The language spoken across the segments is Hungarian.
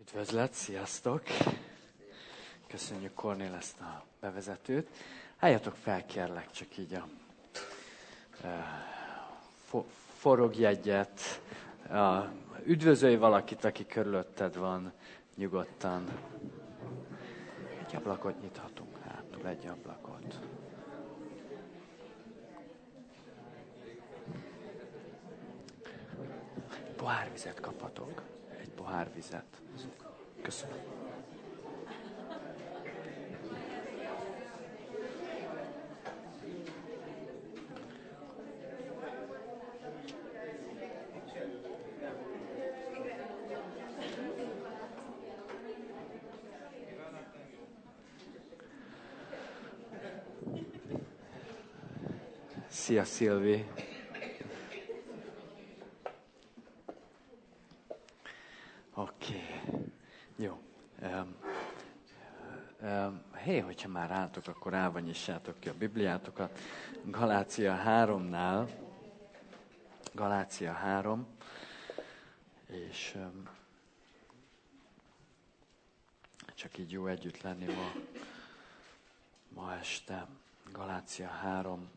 Üdvözlet, sziasztok! Köszönjük Kornél ezt a bevezetőt. Álljatok fel, kérlek, csak így a forogj egyet. Üdvözölj valakit, aki körülötted van, nyugodtan. Egy ablakot nyithatunk hátul, egy ablakot. Pohár vizet kaphatok. Egy pohár vizet. Köszönöm. Szia, Szilvi! Oké. Jó. Hogyha már álltok, akkor állva nyissátok ki a Bibliátokat. Galácia 3-nál. Galácia 3. És csak így jó együtt lenni ma este. Galácia 3.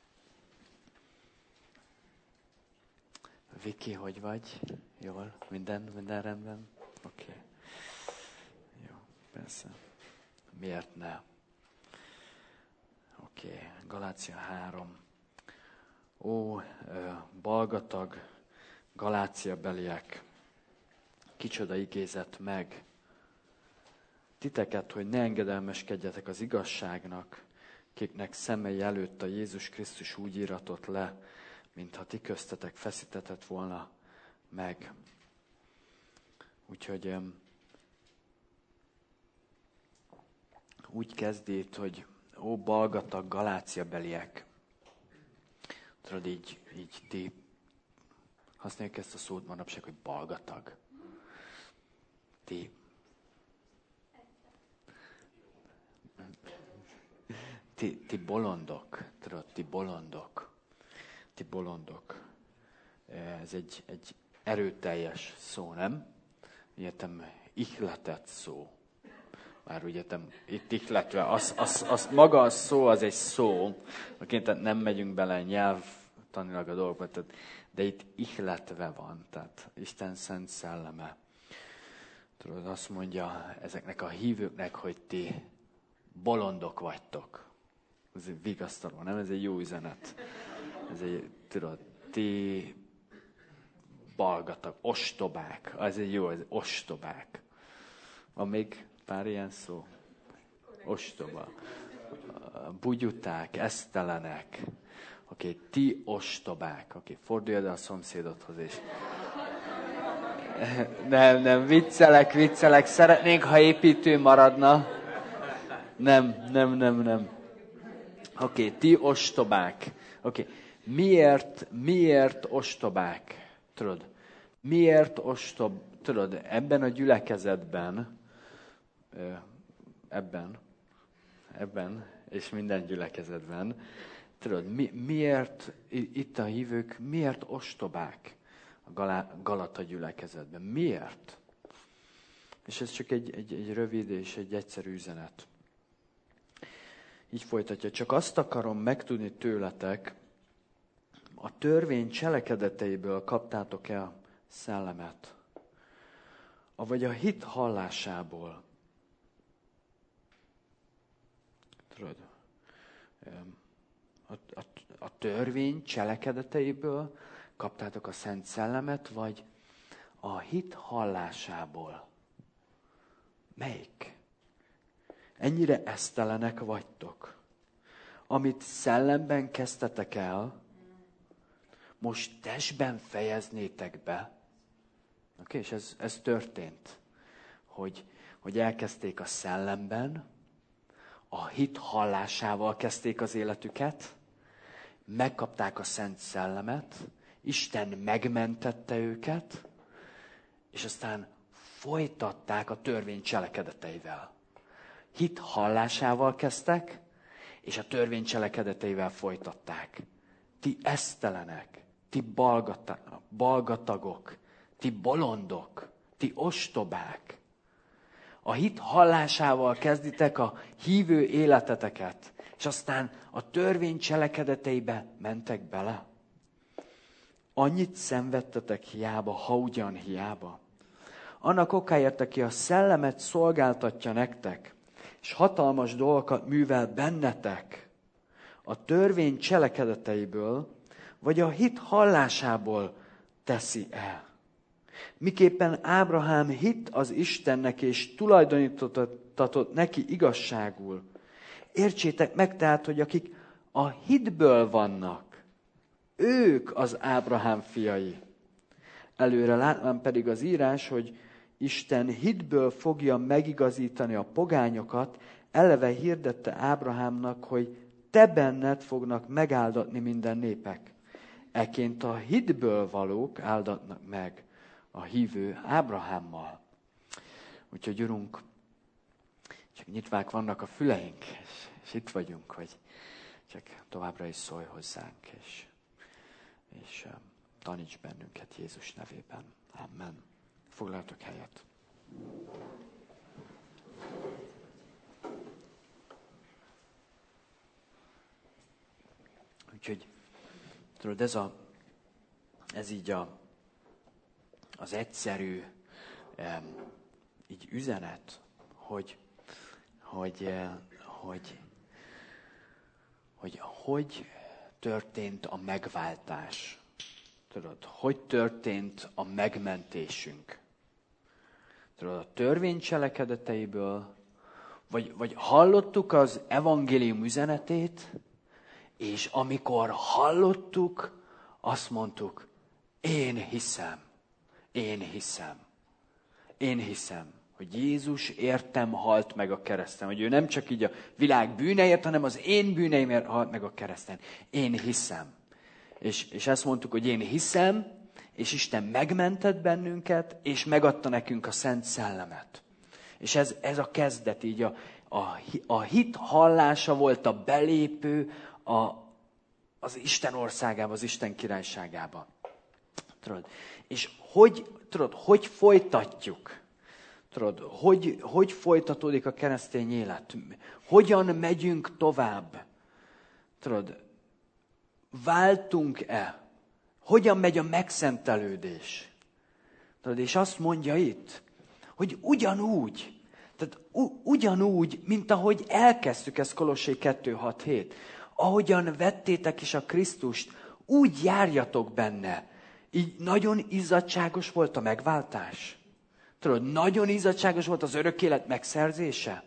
Viki, hogy vagy? Jól? Minden rendben? Oké. Jó, persze. Miért ne? Oké, Galácia 3. Ó, balgatag, Galácia beliek, kicsoda igézett meg titeket, hogy ne engedelmeskedjetek az igazságnak, kiknek szemei előtt a Jézus Krisztus úgy íratott le, mintha ti köztetek feszítetett volna meg. Úgyhogy úgy kezdi itt, hogy ó, balgatag, Galácia beliek. Tudod, így ti használjuk ezt a szót manapság, hogy balgatag. Ti bolondok. Tudod, ti bolondok. Ti bolondok. Ez egy erőteljes szó, nem? Egyetem ihletett szó. Már úgy értem, itt ihletve, az maga a szó, az egy szó. Tehát nem megyünk bele nyelvtanilag a dolgokba, de itt ihletve van, tehát Isten szent szelleme. Tudod, azt mondja ezeknek a hívőknek, hogy ti bolondok vagytok. Ez egy vigasztaló, nem? Ez egy jó üzenet. Ez egy, tudod, ti balgatag, ostobák. Ez egy jó, ez ostobák. Van még pár ilyen szó? Ostoba. Bugyuták, esztelenek. Oké, ti ostobák. Oké, fordulj oda a szomszédodhoz és... Nem, viccelek. Szeretnénk, ha építő maradna. Nem. Oké, ti ostobák. Oké, miért ostobák? Tudod, tudod, ebben a gyülekezetben, ebben, és minden gyülekezetben, tudod, miért itt a hívők, miért ostobák a Galata gyülekezetben? Miért? És ez csak egy rövid és egy egyszerű üzenet. Így folytatja, csak azt akarom megtudni tőletek, a törvény cselekedeteiből kaptátok el szellemet, avagy a hit hallásából. Tudod, a törvény cselekedeteiből kaptátok a szent szellemet, vagy a hit hallásából. Melyik? Ennyire esztelenek vagytok. Amit szellemben kezdtetek el, most testben fejeznétek be. Oké, és ez történt. Hogy elkezdték a szellemben, a hit hallásával kezdték az életüket, megkapták a Szent Szellemet, Isten megmentette őket, és aztán folytatták a törvény cselekedeteivel. Hit hallásával kezdtek, és a törvény cselekedeteivel folytatták. Ti esztelenek, ti balgatagok, ti bolondok, ti ostobák. A hit hallásával kezditek a hívő életeteket, és aztán a törvény cselekedeteibe mentek bele. Annyit szenvedtetek hiába, ha ugyan hiába. Annak okáért, aki a szellemet szolgáltatja nektek, és hatalmas dolgokat művel bennetek, a törvény cselekedeteiből, vagy a hit hallásából teszi el. Miképpen Ábrahám hitt az Istennek, és tulajdonítatott neki igazságul. Értsétek meg tehát, hogy akik a hitből vannak, ők az Ábrahám fiai. Előre látván pedig az írás, hogy Isten hitből fogja megigazítani a pogányokat, eleve hirdette Ábrahámnak, hogy te benned fognak megáldatni minden népek. Eként a hitből valók áldatnak meg a hívő Ábrahámmal. Úgyhogy Urunk, csak nyitvák vannak a füleink, és itt vagyunk, hogy csak továbbra is szólj hozzánk, és taníts bennünket Jézus nevében. Amen. Foglaljatok helyet. Úgyhogy, tudod, ez így az egyszerű így üzenet, hogy történt a megváltás. Tudod, hogy történt a megmentésünk. Tudod, a törvény cselekedeteiből, vagy hallottuk az evangélium üzenetét, és amikor hallottuk, azt mondtuk, én hiszem, hogy Jézus értem halt meg a kereszten, hogy ő nem csak így a világ bűneért, hanem az én bűneimért halt meg a kereszten. Én hiszem. És ezt mondtuk, hogy én hiszem, és Isten megmentett bennünket, és megadta nekünk a Szent Szellemet. És ez a kezdet, így a hit hallása volt a belépő az Isten országába, az Isten királyságába. Tudod? És hogy folytatjuk? Tudod, hogy folytatódik a keresztény élet? Hogyan megyünk tovább? Tudod, váltunk-e? Hogyan megy a megszentelődés? Tudod, és azt mondja itt, hogy ugyanúgy, mint ahogy elkezdtük ezt Kolossé 2.6.7, ahogyan vettétek is a Krisztust, úgy járjatok benne. Így nagyon izzadságos volt a megváltás. Tudod, nagyon izzadságos volt az örök élet megszerzése.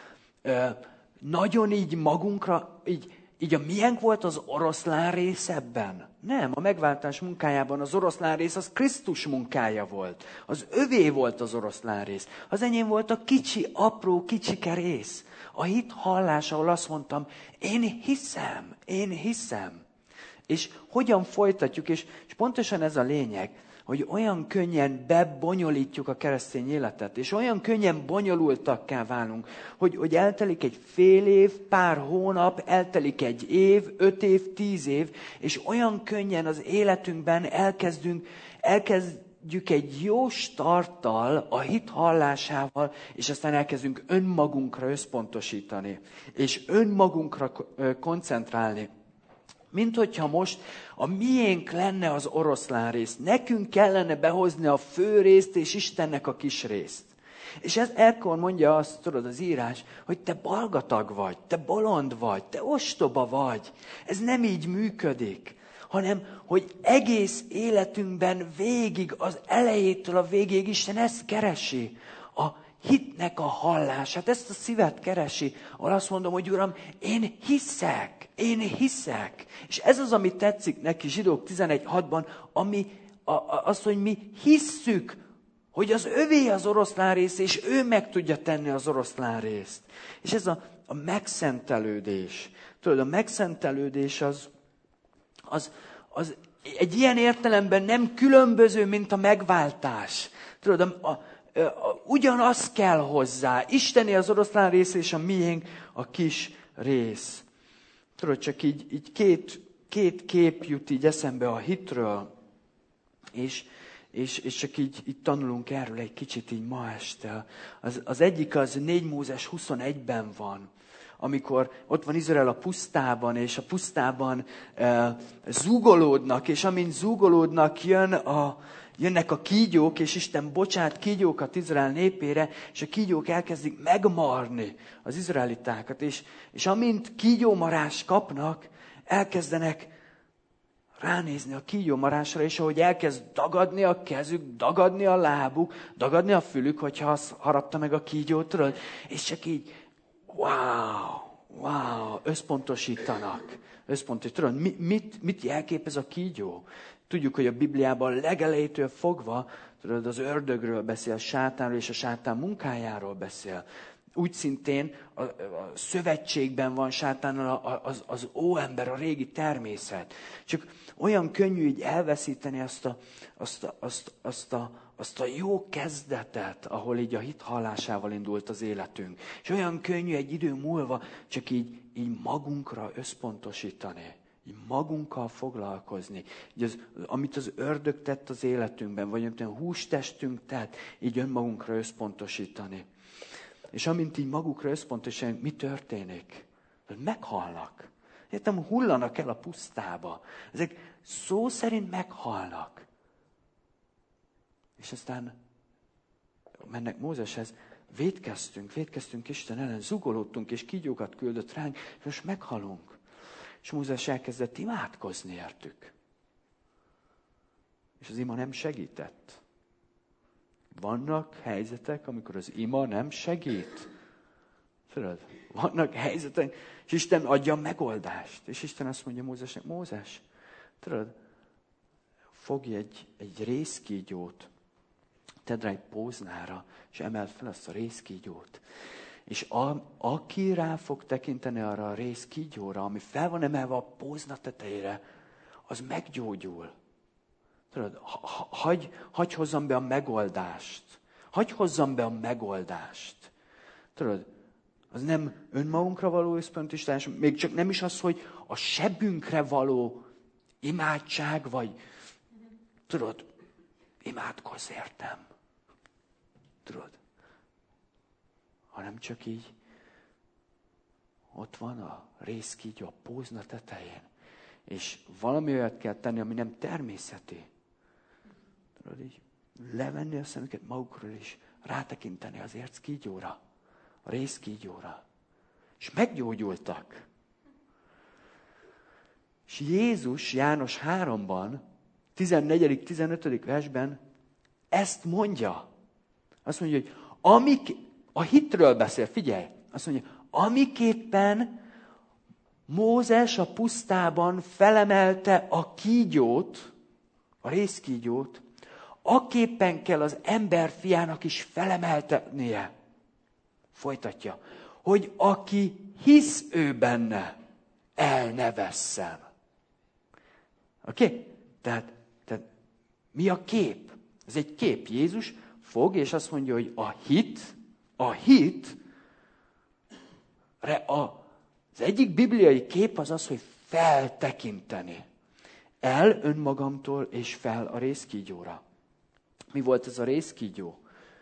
Nagyon így magunkra, így a miénk volt az oroszlán rész ebben? Nem, a megváltás munkájában az oroszlán rész az Krisztus munkája volt. Az övé volt az oroszlán rész. Az enyém volt a kicsi, apró, kicsike rész. A hit hallás, ahol azt mondtam, én hiszem. És hogyan folytatjuk, és pontosan ez a lényeg, hogy olyan könnyen bebonyolítjuk a keresztény életet, és olyan könnyen bonyolultakká válunk, hogy eltelik egy fél év, pár hónap, eltelik egy év, 5 év, 10 év, és olyan könnyen az életünkben elkezdjük egy jó starttal, a hit hallásával, és aztán elkezdünk önmagunkra összpontosítani, és önmagunkra koncentrálni. Mint hogyha most a miénk lenne az oroszlán rész. Nekünk kellene behozni a fő részt, és Istennek a kis részt. És ekkor mondja azt, tudod, az írás, hogy te balgatag vagy, te bolond vagy, te ostoba vagy. Ez nem így működik, hanem, hogy egész életünkben végig, az elejétől a végéig Isten ezt keresi. A hitnek a hallását, ezt a szívet keresi, ahol azt mondom, hogy Uram, én hiszek. És ez az, ami tetszik neki Zsidók 11.6-ban, az, hogy mi hisszük, hogy az övé az oroszlán rész, és ő meg tudja tenni az oroszlán részt. És ez a megszentelődés. Tudod, a megszentelődés az egy ilyen értelemben nem különböző, mint a megváltás. Tudod, ugyanaz kell hozzá. Isteni az oroszlán rész, és a miénk a kis rész. Tudod, csak így két kép jut így eszembe a hitről. és csak így tanulunk erről egy kicsit így ma este. Az egyik az 4 Mózes 21-ben van, amikor ott van Izrael a pusztában, és a pusztában zúgolódnak, és amint zúgolódnak, jönnek a kígyók, és Isten bocsát kígyókat Izrael népére, és a kígyók elkezdik megmarni az izraelitákat, és amint kígyómarás kapnak, elkezdenek ránézni a kígyómarásra, és ahogy elkezd dagadni a kezük, dagadni a lábuk, dagadni a fülük, hogyha azt harapta meg a kígyót, tudod, és csak így, wow, összpontosítanak. Tudod, mit jelképez a kígyó? Tudjuk, hogy a Bibliában legelejétől fogva, tudod, az ördögről beszél, sátánról és a sátán munkájáról beszél. Úgy szintén a szövetségben van sátánnal az óember, a régi természet. Csak olyan könnyű így elveszíteni azt a jó kezdetet, ahol így a hit hallásával indult az életünk. És olyan könnyű egy idő múlva csak így magunkra összpontosítani. Így magunkkal foglalkozni. Így amit az ördög tett az életünkben, vagy amit a hústestünk tett, így önmagunkra összpontosítani. És amint így magukra összpontosítani, mi történik? Meghalnak. Értem, hullanak el a pusztába. Ezek szó szerint meghalnak. És aztán mennek Mózeshez, vétkeztünk Isten ellen, zugolódtunk, és kígyókat küldött ránk, és most meghalunk. És Mózes elkezdett imádkozni értük. És az ima nem segített. Vannak helyzetek, amikor az ima nem segít. Tudod? Vannak helyzetek, és Isten adja a megoldást. És Isten azt mondja Mózesnek, Mózes, tudod, fogj egy rézkígyót, tedd rá egy póznára, és emeld fel azt a rézkígyót. És aki rá fog tekinteni arra a rézkígyóra, ami fel van emelve a pózna tetejére, az meggyógyul. Tudod, hagy hozzam be a megoldást. Hagy hozzam be a megoldást. Tudod, az nem önmagunkra való összpontosítás, még csak nem is az, hogy a sebünkre való imádság, vagy tudod, imádkozz értem. Tudod, hanem csak így ott van a rézkígyó a pózna tetején, és valami olyat kell tenni, ami nem természeti. Tudod, így levenni a szemüket magukról, és rátekinteni az érckígyóra, a rézkígyóra. És meggyógyultak. És Jézus János 3-ban, 14.-15. versben ezt mondja. Azt mondja, hogy a hitről beszél, figyelj, azt mondja, amiképpen Mózes a pusztában felemelte a kígyót, a rézkígyót, akképpen kell az emberfiának is felemeltetnie. Folytatja, hogy aki hisz ő benne, el ne vesszen. Oké? Tehát mi a kép? Ez egy kép. Jézus fog, és azt mondja, hogy a hit, az egyik bibliai kép az, hogy feltekinteni. El önmagamtól, és fel a rézkígyóra. Mi volt ez a rézkígyó?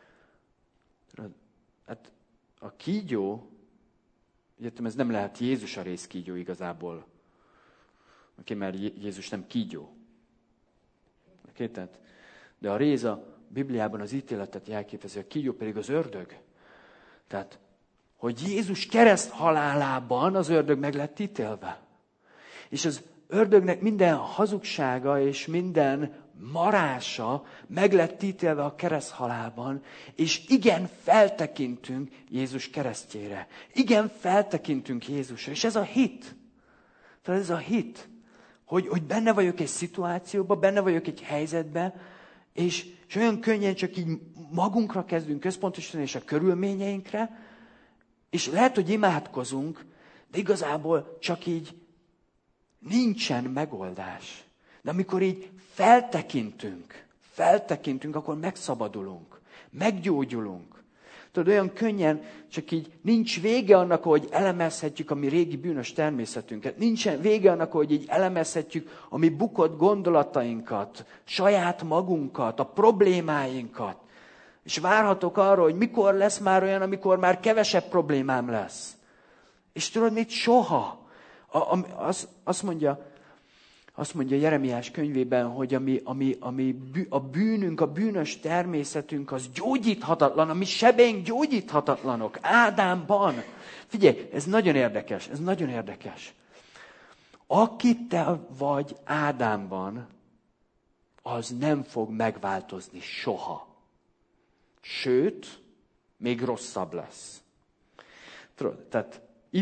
Hát a kígyó, értem, ez nem lehet Jézus a rézkígyó igazából. Oké, mert Jézus nem kígyó. Oké, tehát, de a réz a Bibliában az ítéletet jelképezi, a kígyó pedig az ördög. Tehát, hogy Jézus kereszt halálában az ördög meg lett ítélve. És az ördögnek minden hazugsága és minden marása meg lett ítélve a kereszthalálban, és igen, feltekintünk Jézus keresztjére. Igen, feltekintünk Jézusra. És ez a hit. Tehát ez a hit, hogy benne vagyok egy szituációban, benne vagyok egy helyzetben, és olyan könnyen csak így magunkra kezdünk központosítani, és a körülményeinkre, és lehet, hogy imádkozunk, de igazából csak így nincsen megoldás. De amikor így feltekintünk, akkor megszabadulunk, meggyógyulunk. Tudod, olyan könnyen, csak így nincs vége annak, hogy elemezhetjük a mi régi bűnös természetünket. Nincsen vége annak, hogy így elemezhetjük a mi bukott gondolatainkat, saját magunkat, a problémáinkat. És várhatok arra, hogy mikor lesz már olyan, amikor már kevesebb problémám lesz. És tudod mit? Soha. Azt mondja Jeremiás könyvében, hogy a bűnünk, a bűnös természetünk az gyógyíthatatlan, a mi sebeink gyógyíthatatlanok. Ádámban. Figyelj, ez nagyon érdekes, Aki te vagy Ádámban, az nem fog megváltozni soha. Sőt, még rosszabb lesz. Tudod, tehát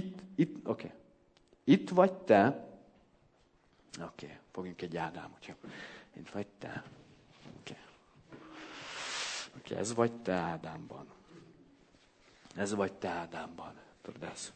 itt vagy te, fogjunk egy Ádámot, jó. Itt vagy te. Ez vagy te Ádámban. Ez vagy te Ádámban. Tudod ez.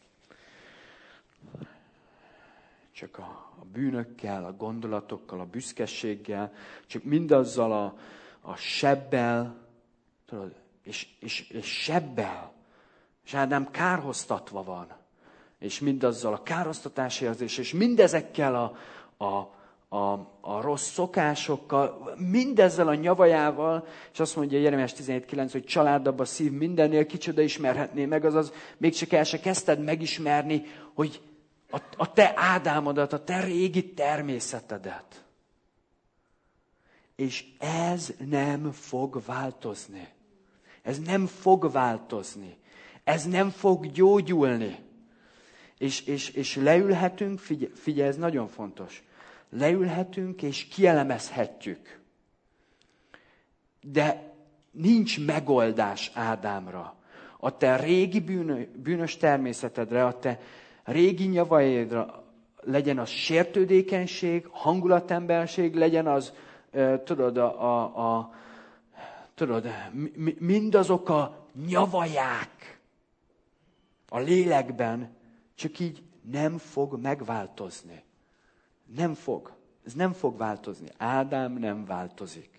Csak a bűnökkel, a gondolatokkal, a büszkeséggel, csak mindazzal a sebbel, tudod, és sebbel. És Ádám kárhoztatva van. És mindazzal a kárhoztatási érzés, és mindezekkel a rossz szokásokkal, mindezzel a nyavajával, és azt mondja Jeremiás 17:9, hogy családabb a szív mindennél, kicsoda ismerhetné meg, azaz még csak el se kezdted megismerni, hogy a te Ádámodat, a te régi természetedet. És ez nem fog változni. Ez nem fog változni. Ez nem fog gyógyulni. És leülhetünk, figyelj, ez nagyon fontos. Leülhetünk és kielemezhetjük. De nincs megoldás Ádámra. A te régi bűnös természetedre, a te régi nyavaidra, legyen az sértődékenység, hangulatembelség, legyen az, mindazok a nyavaják a lélekben, csak így nem fog megváltozni. Nem fog. Ez nem fog változni. Ádám nem változik.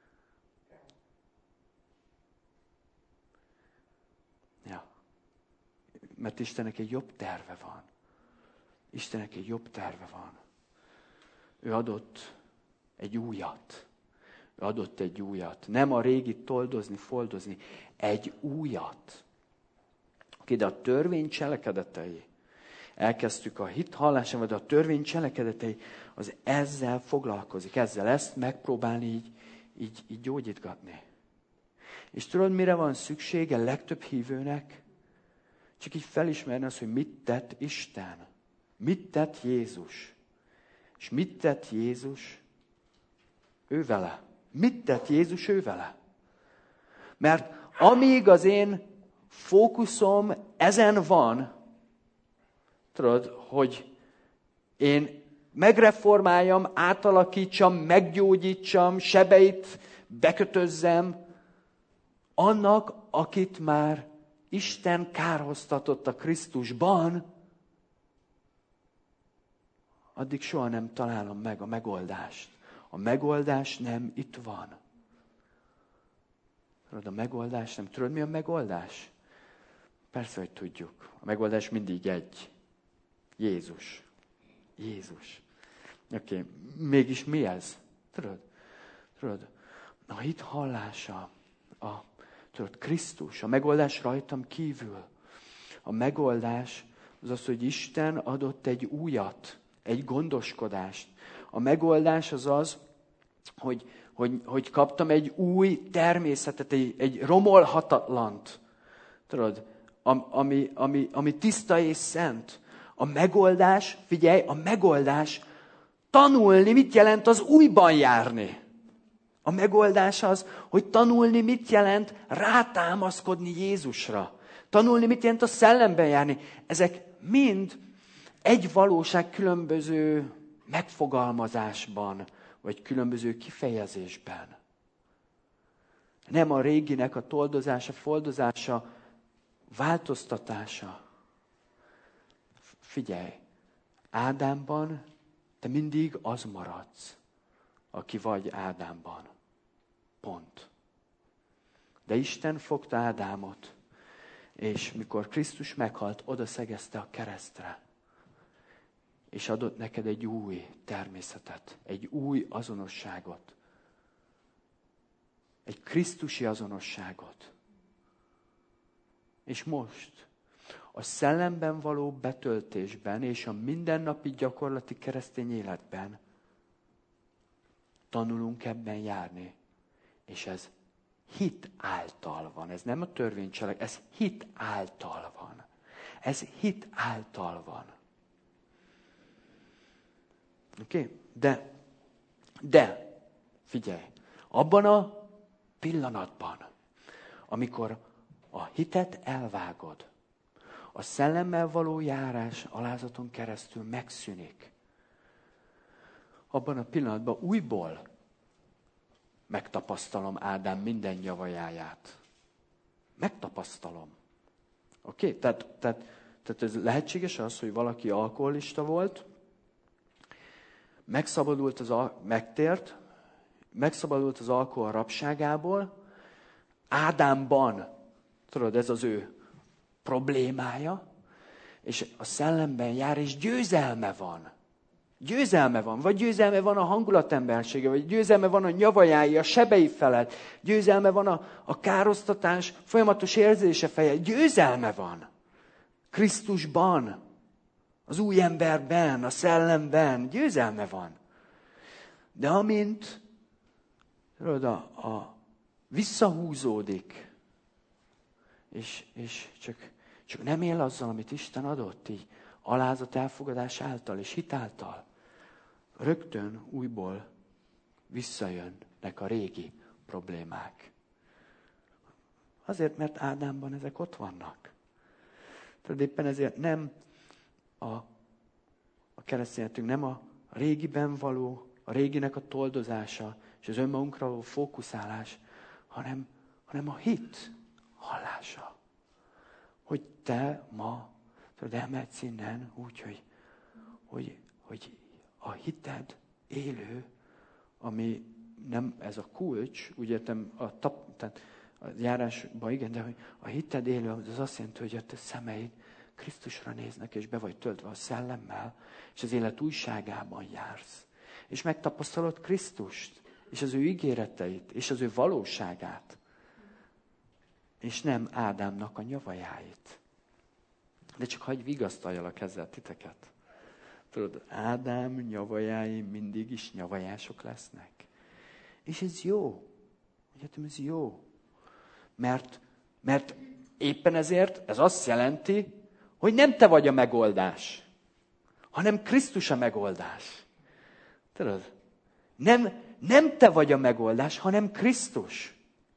Ja. Mert Istennek egy jobb terve van. Istennek egy jobb terve van. Ő adott egy újat. Ő adott egy újat. Nem a régit toldozni, foldozni. Egy újat. De a törvény cselekedetei, elkezdtük a hit hallásával, de a törvény cselekedetei, az ezzel foglalkozik, ezzel ezt megpróbálni így gyógyítgatni. És tudod, mire van szüksége legtöbb hívőnek? Csak így felismerni azt, hogy mit tett Isten. Mit tett Jézus. És mit tett Jézus? Ő vele. Mit tett Jézus ő vele? Mert amíg az én fókuszom ezen van, tudod, hogy én megreformáljam, átalakítsam, meggyógyítsam, sebeit bekötözzem, annak, akit már Isten kárhoztatott a Krisztusban, addig soha nem találom meg a megoldást. A megoldás nem itt van. Tudod, a megoldás nem. Tudod, mi a megoldás? Persze, hogy tudjuk. A megoldás mindig egy. Jézus. Jézus. Oké, mégis mi ez? Tudod, a hit hallása, tudod, Krisztus, a megoldás rajtam kívül. A megoldás az az, hogy Isten adott egy újat, egy gondoskodást. A megoldás az az, hogy kaptam egy új természetet, egy romolhatatlant. Tudod, ami tiszta és szent. A megoldás, figyelj, a megoldás tanulni, mit jelent az újban járni. A megoldás az, hogy tanulni, mit jelent rátámaszkodni Jézusra. Tanulni, mit jelent a szellemben járni. Ezek mind egy valóság különböző megfogalmazásban, vagy különböző kifejezésben. Nem a réginek a toldozása, foldozása, változtatása. Figyelj, Ádámban te mindig az maradsz, aki vagy Ádámban. Pont. De Isten fogta Ádámot, És mikor Krisztus meghalt, oda szegezte a keresztre. És adott neked egy új természetet, egy új azonosságot. Egy krisztusi azonosságot. És most a szellemben való betöltésben és a mindennapi gyakorlati keresztény életben tanulunk ebben járni. És ez hit által van. Ez nem a törvénycselek, ez hit által van. Ez hit által van. Oké? De, figyelj, abban a pillanatban, amikor a hitet elvágod, a szellemmel való járás alázaton keresztül megszűnik, abban a pillanatban újból megtapasztalom Ádám minden nyavajáját. Megtapasztalom. Oké? Tehát ez lehetséges az, hogy valaki alkoholista volt, megtért, megszabadult az alkohol rabságából, Ádámban, tudod, ez az ő problémája, és a szellemben jár, és győzelme van. Győzelme van. Vagy győzelme van a hangulatembersége, vagy győzelme van a nyavajái, a sebei felett. Győzelme van a károsztatás folyamatos érzése felett. Győzelme van. Krisztusban, az új emberben, a szellemben. Győzelme van. De amint visszahúzódik, és csak nem él azzal, amit Isten adott, így alázat elfogadás által és hit által, rögtön újból visszajönnek a régi problémák. Azért, mert Ádámban ezek ott vannak. Tehát éppen ezért nem a keresztényetünk nem a régiben való, a réginek a toldozása és az önmagunkra való fókuszálás, hanem a hit hallása. Hogy te ma elmehetsz innen úgy, hogy a hited élő, ami nem ez a kulcs, úgy értem, tehát a járásban igen, de hogy a hited élő, az azt jelenti, hogy a te szemeid Krisztusra néznek, és be vagy töltve a szellemmel, és az élet újságában jársz. És megtapasztalod Krisztust, és az ő ígéreteit, és az ő valóságát. És nem Ádámnak a nyavajáit. De csak hagyj vigasztaljalak ezzel titeket. Tudod, Ádám nyavajái mindig is nyavajások lesznek. És ez jó. Egyetem, ez jó. Mert éppen ezért ez azt jelenti, hogy nem te vagy a megoldás, hanem Krisztus a megoldás. Tudod? Nem te vagy a megoldás, hanem Krisztus.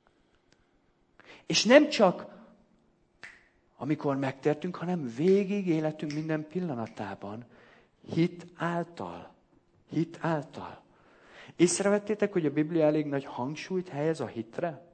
És nem csak amikor megtértünk, hanem végig életünk minden pillanatában. Hit által. Hit által. Észrevettétek, hogy a Biblia elég nagy hangsúlyt helyez a hitre?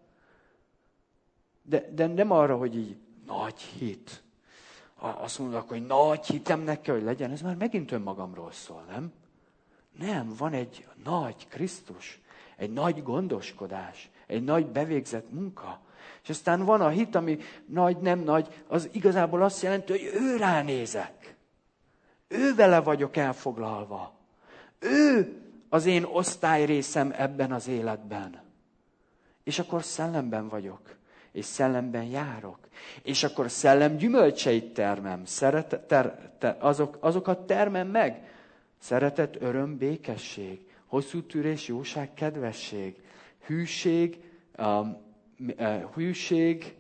De nem arra, hogy így nagy hit. Azt mondok, hogy nagy hitemnek kell, hogy legyen. Ez már megint önmagamról szól, nem? Nem, van egy nagy Krisztus, egy nagy gondoskodás, egy nagy bevégzett munka. És aztán van a hit, ami nagy, nem nagy, az igazából azt jelenti, hogy ő ránézek. Ő vele vagyok elfoglalva. Ő az én osztályrészem ebben az életben. És akkor szellemben vagyok. És szellemben járok. És akkor a szellem gyümölcseit termem. Azokat termem meg. Szeretet, öröm, békesség, hosszú tűrés, jóság, kedvesség, hűség,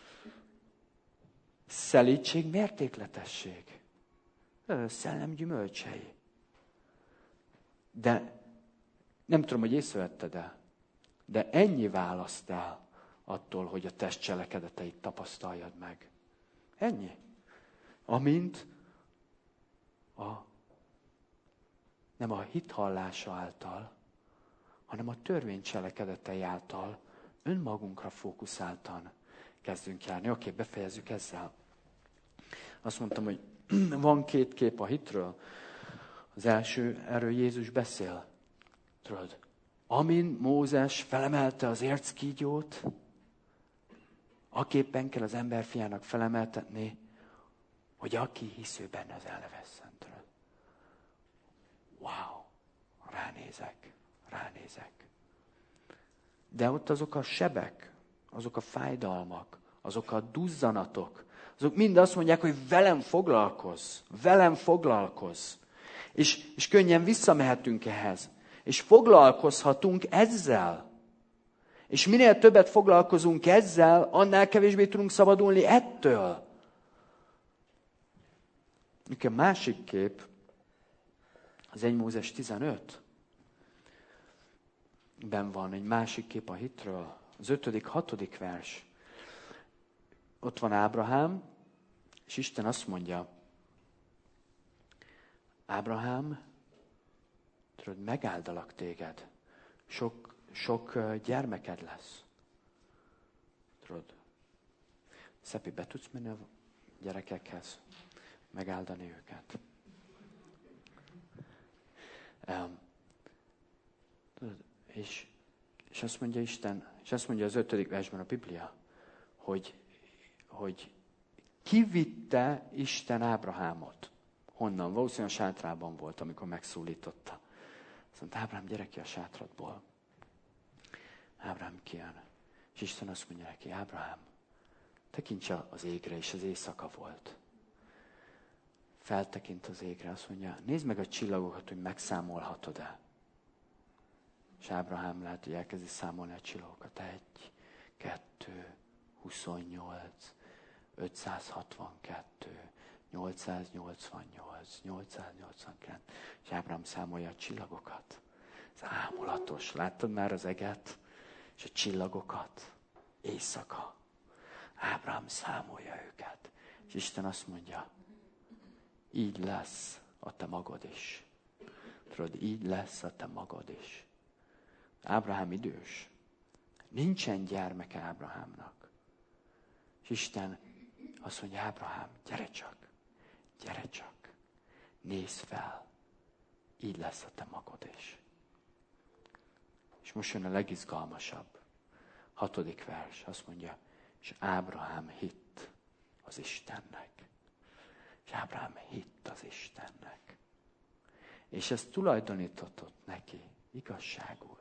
szelídség, mértékletesség. Szellem gyümölcsei. De nem tudom, hogy észrevetted-e, de ennyi választ el attól, hogy a test cselekedeteit tapasztaljad meg. Ennyi. Amint nem a hit hallása által, hanem a törvény cselekedetei által önmagunkra fókuszáltan kezdünk járni. Oké, befejezzük ezzel. Azt mondtam, hogy van két kép a hitről. Az első, erről Jézus beszél. Tudod, amin Mózes felemelte az érckígyót, Aképpen kell az emberfiának felemeltetni, hogy aki hisz ő benne, az el ne vesszen. Wow! Ránézek. De ott azok a sebek, azok a fájdalmak, azok a duzzanatok, azok mind azt mondják, hogy velem foglalkozz. És könnyen visszamehetünk ehhez. És foglalkozhatunk ezzel. És minél többet foglalkozunk ezzel, annál kevésbé tudunk szabadulni ettől. A másik kép, az 1 Mózes 15. Ben van egy másik kép a hitről. Az 5.-6. vers. Ott van Ábrahám, és Isten azt mondja, Ábrahám, tudod, megáldalak téged. Sok gyermeked lesz. Tudod, Szepi, be tudsz menni a gyerekekhez? Megáldani őket. És azt mondja Isten, és azt mondja az 5. versben a Biblia, hogy kivitte Isten Ábrahámot. Honnan? Valószínűleg a sátrában volt, amikor megszólította. Azt mondta, Ábrahám, gyere ki a sátradból. Ábrahám kijön. És Isten azt mondja neki, Ábrahám, tekints az égre, és az éjszaka volt. Feltekint az égre, azt mondja, nézd meg a csillagokat, hogy megszámolhatod-e. És Ábrahám lehet, hogy elkezdi számolni a csillagokat. 1, 2, 28, 562, 888, 889. És Ábrahám számolja a csillagokat. Ez ámulatos. Láttad már az eget? És a csillagokat? Éjszaka. Ábrahám számolja őket. És Isten azt mondja, így lesz a te magod is. Tudod, így lesz a te magod is. Ábrahám idős. Nincsen gyermeke Ábrahámnak. És Isten azt mondja, Ábrahám, gyere csak, nézz fel, így lesz a te magod is. És most jön a legizgalmasabb. 6. vers, azt mondja, és Ábrahám hitt az Istennek. És Ábrahám hitt az Istennek. És ezt tulajdonított neki igazságul.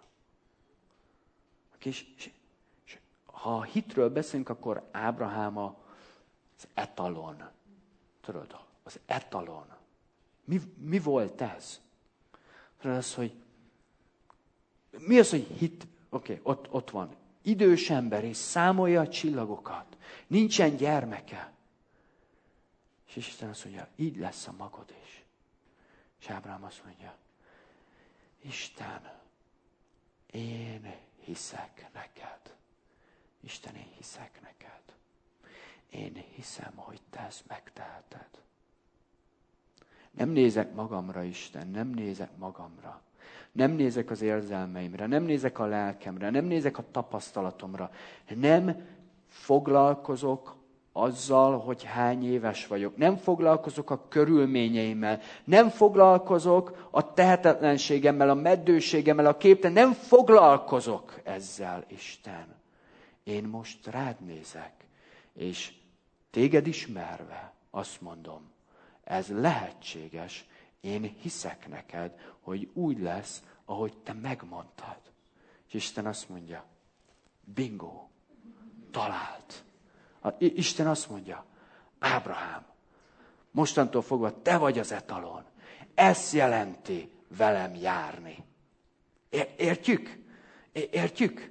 És ha a hitről beszélünk, akkor Ábrahám az etalon. Tudod, az etalon. Mi volt ez? Tudod, az, hogy mi az, hogy hit? Oké, ott van. Idős ember, és számolja a csillagokat. Nincsen gyermeke. És Isten azt mondja, így lesz a magod is. És Ábrahám azt mondja, Isten, én hiszek neked. Isten, én hiszek neked. Én hiszem, hogy te ezt megteheted. Nem nézek magamra, Isten, nem nézek magamra. Nem nézek az érzelmeimre, nem nézek a lelkemre, nem nézek a tapasztalatomra. Nem foglalkozok azzal, hogy hány éves vagyok. Nem foglalkozok a körülményeimmel. Nem foglalkozok a tehetetlenségemmel, a meddőségemmel, a képtelen. Nem foglalkozok ezzel, Isten. Én most rád nézek, és téged ismerve azt mondom, ez lehetséges, én hiszek neked, hogy úgy lesz, ahogy te megmondtad. És Isten azt mondja, bingo, talált. Isten azt mondja, Ábrahám, mostantól fogva te vagy az etalon. Ezt jelenti velem járni. Értjük? Értjük?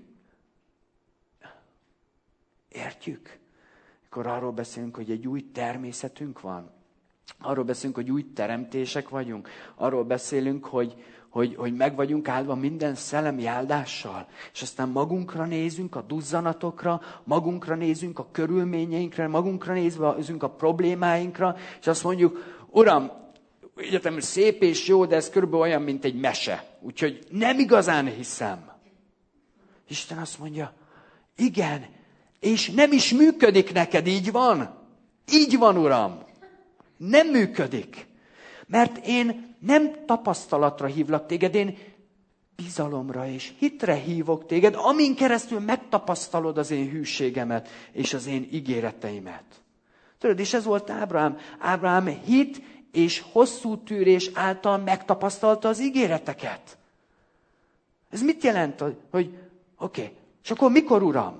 Értjük? Akkor arról beszélünk, hogy egy új természetünk van. Arról beszélünk, hogy új teremtések vagyunk. Arról beszélünk, hogy meg vagyunk áldva minden szellemi áldással. És aztán magunkra nézünk a duzzanatokra, magunkra nézünk a körülményeinkre, magunkra nézünk a problémáinkra, és azt mondjuk, Uram, egyetem szép és jó, de ez körülbelül olyan, mint egy mese. Úgyhogy nem igazán hiszem. Isten azt mondja, igen, és nem is működik neked, így van? Így van, Uram. Nem működik. Mert én nem tapasztalatra hívlak téged, bizalomra és hitre hívok téged, amin keresztül megtapasztalod az én hűségemet és az én ígéreteimet. Tudod, és ez volt Ábrahám. Ábrahám hit és hosszú tűrés által megtapasztalta az ígéreteket. Ez mit jelent, hogy oké, és akkor mikor, Uram?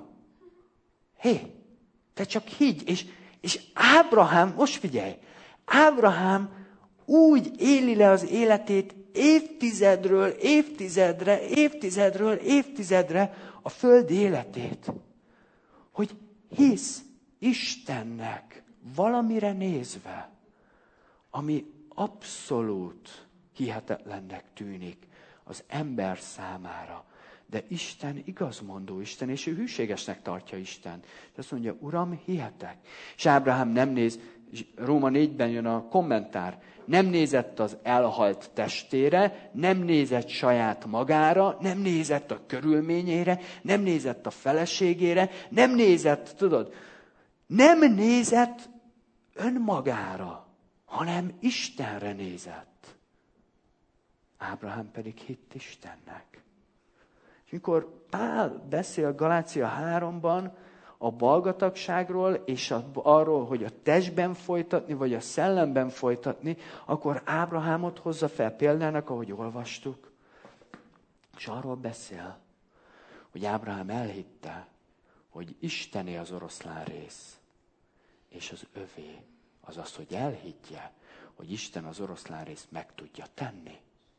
Te csak higgy. És Ábrahám, most figyelj, Ábrahám úgy éli le az életét évtizedről évtizedre a föld életét, hogy hisz Istennek valamire nézve, ami abszolút hihetetlennek tűnik az ember számára. De Isten igazmondó Isten, és ő hűségesnek tartja Isten. És azt mondja, Uram, hihetek. És Ábrahám nem néz, Róma 4-ben jön a kommentár, nem nézett az elhalt testére, nem nézett saját magára, nem nézett a körülményére, nem nézett a feleségére, nem nézett önmagára, hanem Istenre nézett. Ábrahám pedig hitt Istennek. És mikor Pál beszél Galácia 3-ban a balgatagságról, és arról, hogy a testben folytatni, vagy a szellemben folytatni, akkor Ábrahámot hozza fel példának, ahogy olvastuk. És arról beszél, hogy Ábrahám elhitte, hogy Istené az oroszlán rész, és az övé az az, hogy elhiggye, hogy Isten az oroszlán részt meg tudja tenni.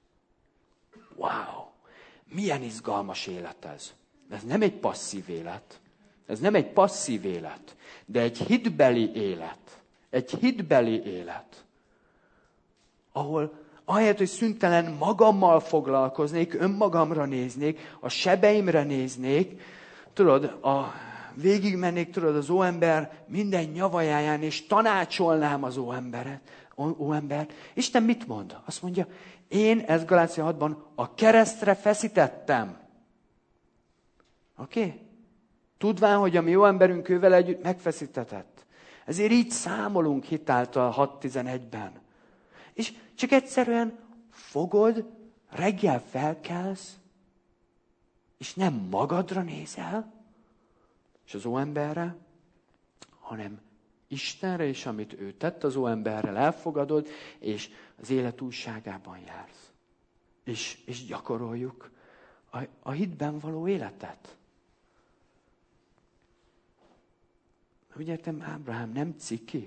Wow! Milyen izgalmas élet ez. Ez nem egy passzív élet. Ez nem egy passzív élet, de egy hitbeli élet. Egy hitbeli élet. Ahol ahelyett, hogy szüntelen magammal foglalkoznék, önmagamra néznék, a sebeimre néznék, végigmennék, az óember minden nyavajáján, és tanácsolnám az óembert. Isten mit mond? Azt mondja, én, ez Galácia 6-ban, a keresztre feszítettem. Oké? Tudván, hogy a mi jó emberünk ővel együtt megfeszítetett. Ezért így számolunk hitáltal 6.11-ben. És csak egyszerűen fogod, reggel felkelsz, és nem magadra nézel, és az óemberre, hanem Istenre, és amit ő tett az óemberrel, elfogadod, és az élet újságában jársz. És gyakoroljuk a hitben való életet. Úgy értem, Ábrahám nem ciki.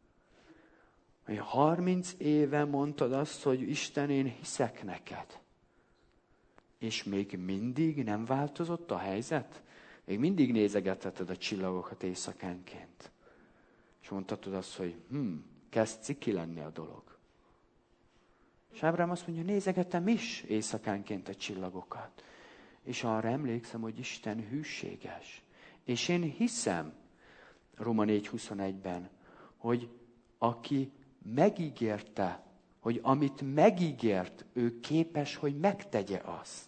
30 éve mondtad azt, hogy Isten, én hiszek neked. És még mindig nem változott a helyzet? Még mindig nézegetheted a csillagokat éjszakánként. És mondhatod azt, hogy kezd ciki lenni a dolog. És Ábrahám azt mondja, nézegetem is éjszakánként a csillagokat. És arra emlékszem, hogy Isten hűséges. És én hiszem, Róma 4.21-ben, hogy aki megígérte, hogy amit megígért, ő képes, hogy megtegye azt.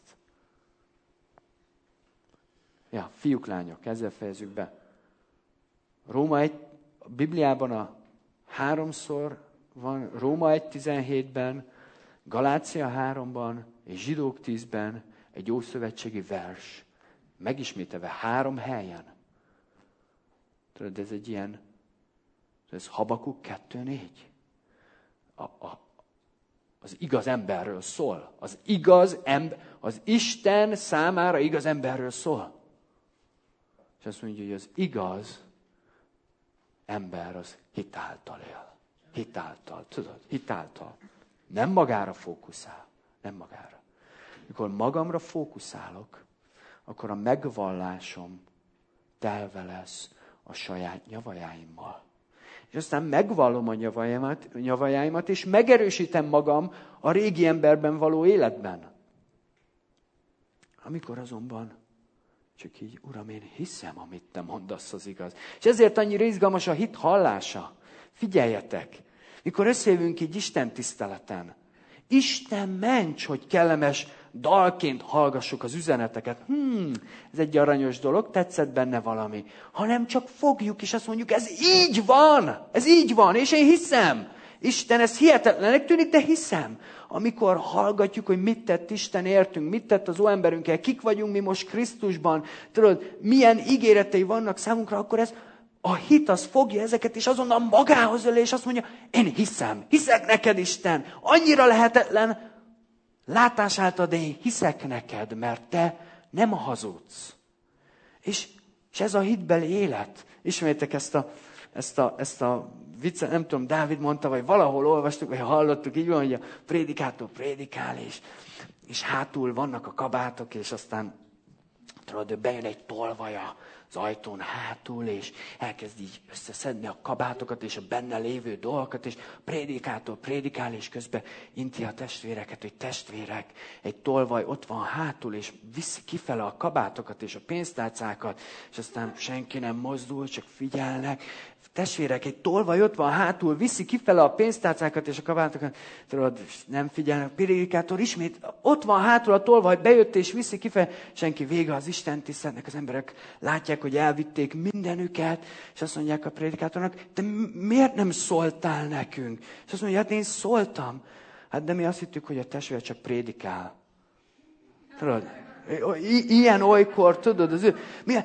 Ja, fiúk, lányok, ezzel fejezzük be. Róma 1, a Bibliában háromszor van, Róma 1.17-ben, Galácia 3-ban és Zsidók 10-ben egy ószövetségi vers. Megismételve 3 helyen. Tudod, ez egy ilyen, ez Habakuk 2.4. Az igaz emberről szól. Az Isten számára igaz emberről szól. És azt mondja, hogy az igaz ember az hitáltal él. Hitáltal, tudod? Hitáltal. Nem magára fókuszál. Nem magára. Mikor magamra fókuszálok, akkor a megvallásom telve lesz a saját nyavajáimmal. És aztán megvallom a nyavajáimat, és megerősítem magam a régi emberben való életben. Amikor azonban csak így, Uram, én hiszem, amit te mondasz, az igaz. És ezért annyira izgalmas a hit hallása. Figyeljetek, mikor összejövünk így Isten tiszteleten, Isten ments, hogy kellemes dalként hallgassuk az üzeneteket. Ez egy aranyos dolog, tetszett benne valami. Hanem csak fogjuk, és azt mondjuk, ez így van, és én hiszem. Isten, ez hihetetlenek tűnik, de hiszem. amikor hallgatjuk, hogy mit tett Isten értünk, mit tett az óemberünkkel, kik vagyunk mi most Krisztusban, tudod, milyen ígéretei vannak számunkra, akkor ez a hit az fogja ezeket, és azonnal magához öli, és azt mondja, én hiszek neked, Isten, annyira lehetetlen látás által, de én hiszek neked, mert te nem hazudsz. És ez a hitbeli élet. Ismerjétek ezt a viccet, nem tudom, Dávid mondta, vagy valahol olvastuk, vagy hallottuk, így van, hogy a prédikátor prédikál, és hátul vannak a kabátok, és aztán tudod, bejön egy tolvaja az ajtón hátul, és elkezd így összeszedni a kabátokat, és a benne lévő dolgokat, és prédikátor prédikál, és közben inti a testvéreket, hogy testvérek, egy tolvaj ott van hátul, és viszi kifele a kabátokat, és a pénztárcákat, és aztán senki nem mozdul, csak figyelnek. Testvérek, egy tolvaj ott van hátul, viszi kifele a pénztárcákat és a kabátokat, tudod, nem figyelnek, a prédikátor ismét, ott van hátul a tolvaj, bejött és viszi kifele, senki, vége az Istent tiszteletnek, az emberek látják, hogy elvitték mindenüket, és azt mondják a prédikátornak, de miért nem szóltál nekünk? És azt mondja, hát én szóltam. Hát de mi azt hittük, hogy a testvér csak prédikál. Tudod, ilyen olykor, tudod,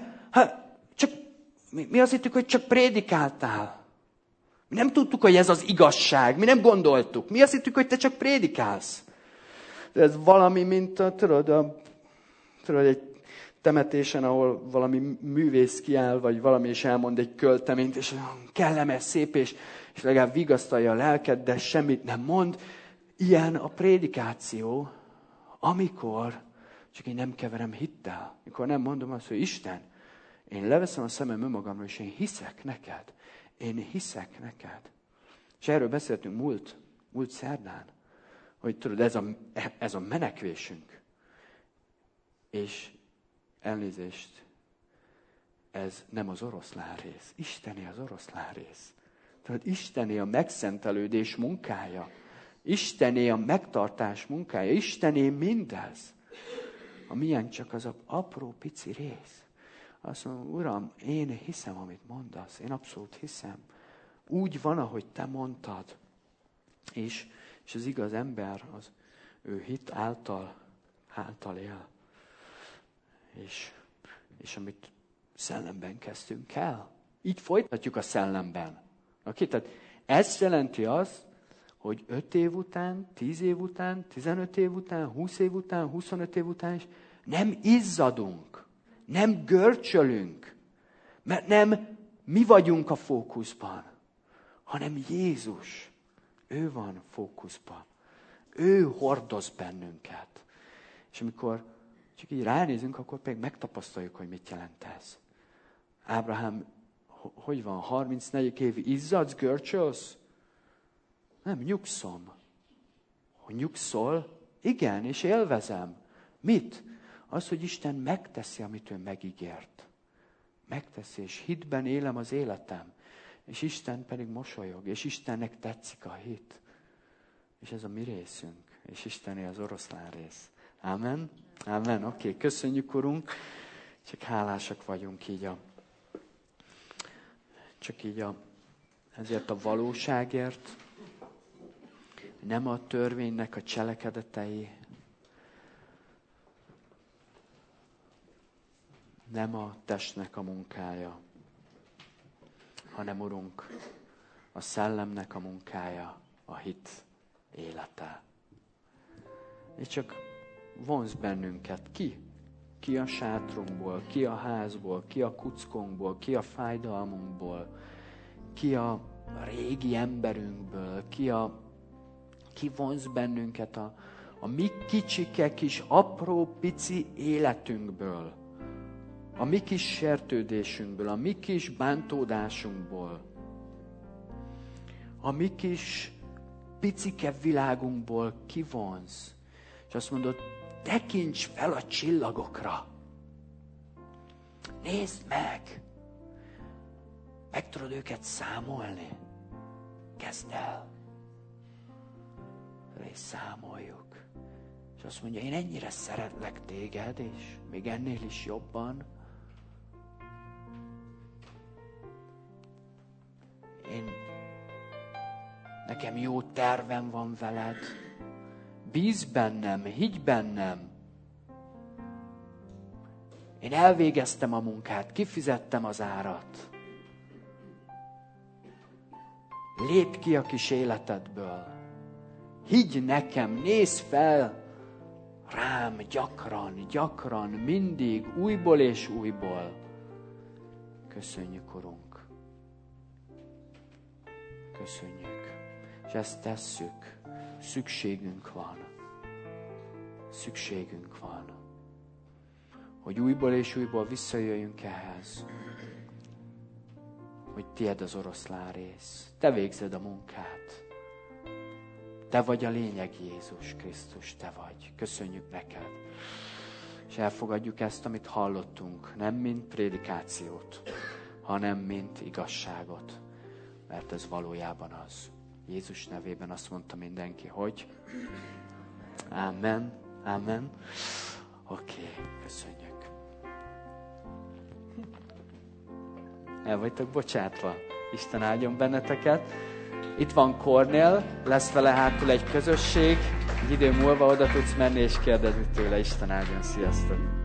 mi azt hittük, hogy csak prédikáltál. Mi nem tudtuk, hogy ez az igazság. Mi nem gondoltuk. Mi azt hittük, hogy te csak prédikálsz. De ez valami, mint tudod, egy temetésen, ahol valami művész kiáll, vagy valami is elmond egy költeményt, és kellemes, szép, és legalább vigasztalja a lelked, de semmit nem mond. Ilyen a prédikáció, amikor csak én nem keverem hittel. Amikor nem mondom azt, hogy Isten, én leveszem a szemem önmagamról, és én hiszek neked. Én hiszek neked. És erről beszéltünk múlt szerdán, hogy tudod, ez a menekvésünk. És elnézést, ez nem az oroszlán rész. Istené az oroszlán rész. Tudod, Istené a megszentelődés munkája. Istené a megtartás munkája. Istené mindez. A milyen csak az apró pici rész. Azt mondom, Uram, én hiszem, amit mondasz. Én abszolút hiszem. Úgy van, ahogy te mondtad. És az igaz ember, az ő hit által él. És amit szellemben kezdtünk el. Így folytatjuk a szellemben. Tehát ez jelenti azt, hogy 5 év után, 10 év után, 15 év után, 20 év után, 25 év után is nem izzadunk. Nem görcsölünk, mert nem mi vagyunk a fókuszban, hanem Jézus. Ő van fókuszban. Ő hordoz bennünket. És amikor csak így ránézünk, akkor pedig megtapasztaljuk, hogy mit jelent ez. Ábrahám, hogy van, 34 évi izzadsz, görcsölsz? Nem, nyugszom. Hogy nyugszol? Igen, és élvezem. Mit? Az, hogy Isten megteszi, amit ő megígért. Megteszi, és hitben élem az életem. És Isten pedig mosolyog, és Istennek tetszik a hit. És ez a mi részünk, és Istené az oroszlán rész. Amen? Amen. Oké, köszönjük, Urunk. Csak hálásak vagyunk ezért a valóságért. Nem a törvénynek a cselekedetei, nem a testnek a munkája, hanem, Urunk, a szellemnek a munkája, a hit élete. És csak vonz bennünket ki. Ki a sátrunkból, ki a házból, ki a kuckónkból, ki a fájdalmunkból, ki a régi emberünkből, ki vonz bennünket a mi kicsike kis apró pici életünkből, a mi kis sértődésünkből, a mi kis bántódásunkból, a mi kis picike világunkból kivonz. És azt mondod, tekints fel a csillagokra. Nézd meg. Meg tudod őket számolni. Kezd el. És számoljuk. És azt mondja, én ennyire szeretlek téged, és még ennél is jobban. Nekem jó tervem van veled. Bízz bennem, higgy bennem. Én elvégeztem a munkát, kifizettem az árat. Lépj ki a kis életedből. Higgy nekem, nézz fel rám gyakran, mindig, újból és újból. Köszönjük, Urunk. Köszönjük. És ezt tesszük. Szükségünk van. Szükségünk van. Hogy újból és újból visszajöjjünk ehhez. Hogy tied az oroszlán rész. Te végzed a munkát. Te vagy a lényeg, Jézus Krisztus, te vagy. Köszönjük neked. És elfogadjuk ezt, amit hallottunk. Nem mint prédikációt, hanem mint igazságot. Mert ez valójában az. Jézus nevében azt mondta mindenki, hogy Amen. Amen. Oké, köszönjük. El vagytok bocsátva. Isten áldjon benneteket. Itt van Kornél, lesz vele hátul egy közösség. Egy idő múlva oda tudsz menni és kérdezni tőle. Isten áldjon. Sziasztok!